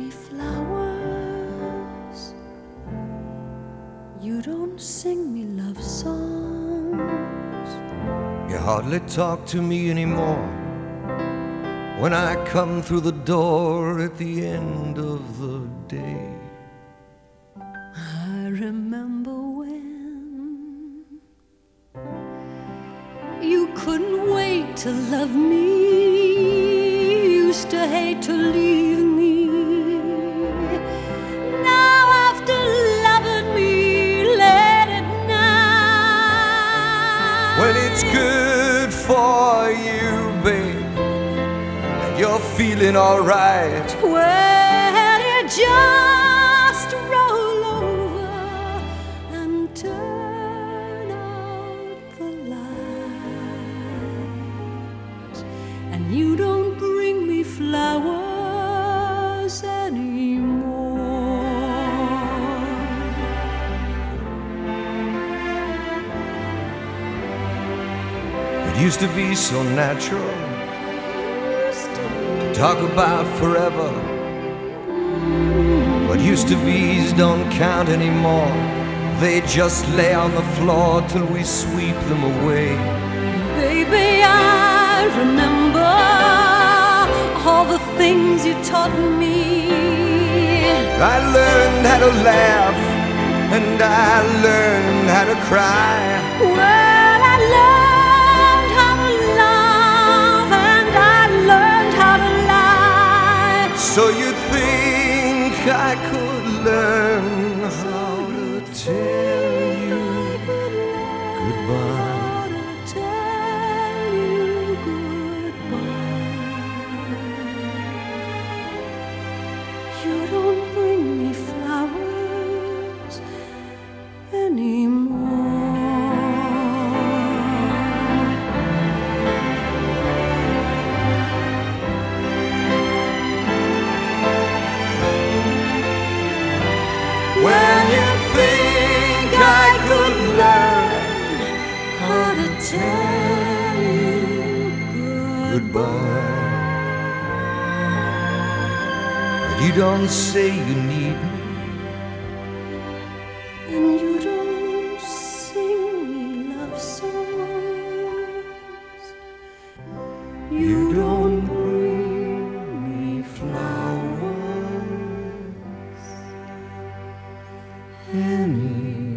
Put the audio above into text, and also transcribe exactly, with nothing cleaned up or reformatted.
me flowers. You don't sing me love songs. You hardly talk to me anymore when I come through the door at the end of the day. I remember when you couldn't wait to love me, used to hate to leave me. Now after loving me late at night, When it's good for you, babe, and you're feeling alright, well, you just roll over and turn out the lights, and you don't bring me flowers anymore. it used to be so natural to talk about forever. What used to be's don't count anymore. They just lay on the floor till we sweep them away. Baby, I remember all the things you taught me. I learned how to laugh and I learned how to cry. Well, I learned how to love and I learned how to lie. So you think I could learn how to tell you goodbye? How to tell you goodbye. You don't bring me flowers anymore. When you think I could learn How to tell you goodbye, but you don't say you need me. and you don't sing me love songs. You don't bring me flowers anymore.